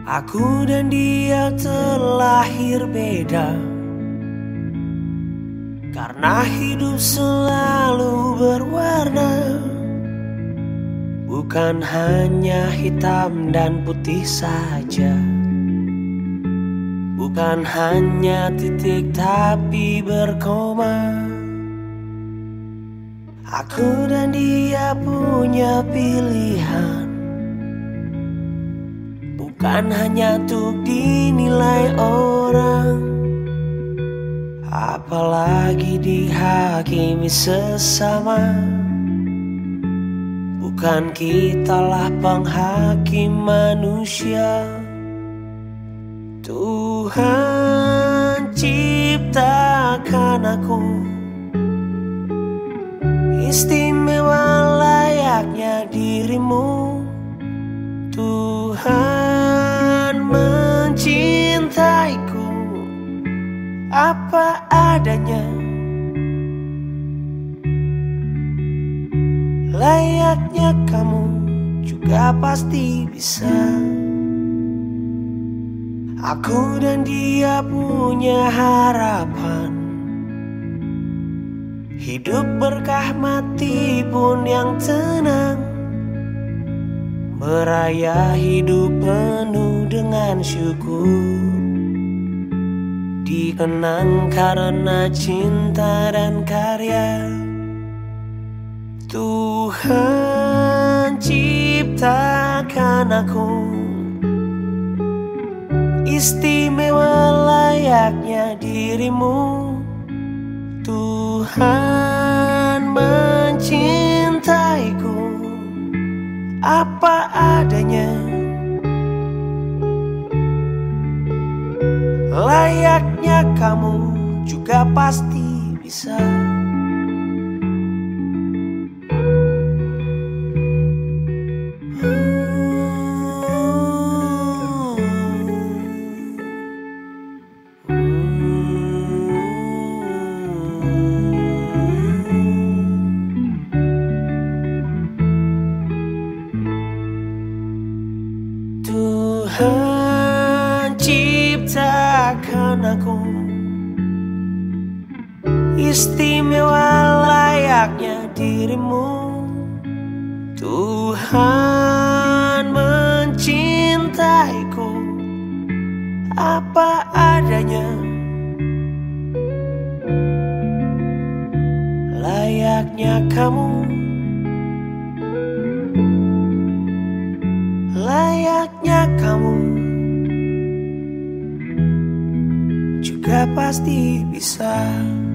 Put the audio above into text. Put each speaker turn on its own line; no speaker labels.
Aku dan dia terlahir beda, karena hidup selalu berwarna, bukan hanya hitam dan putih saja, bukan hanya titik tapi berkoma. Aku dan dia punya pilihan, bukan hanya untuk dinilai orang, apalagi dihakimi sesama. Bukan kitalah penghakim manusia. Tuhan ciptakan aku istimewa layaknya dirimu. Tuhan mencintaiku apa adanya, layaknya kamu juga pasti bisa. Aku dan dia punya harapan, hidup berkah mati pun yang tenang, meraya hidup penuh dengan syukur, dikenang karena cinta dan karya. Tuhan ciptakan aku istimewa layaknya dirimu. Tuhan mencintaiku apa adanya, layaknya kamu juga pasti bisa. Tuhan ciptakan aku istimewa layaknya dirimu. Tuhan mencintaiku apa adanya, layaknya kamu, layaknya kamu juga pasti bisa.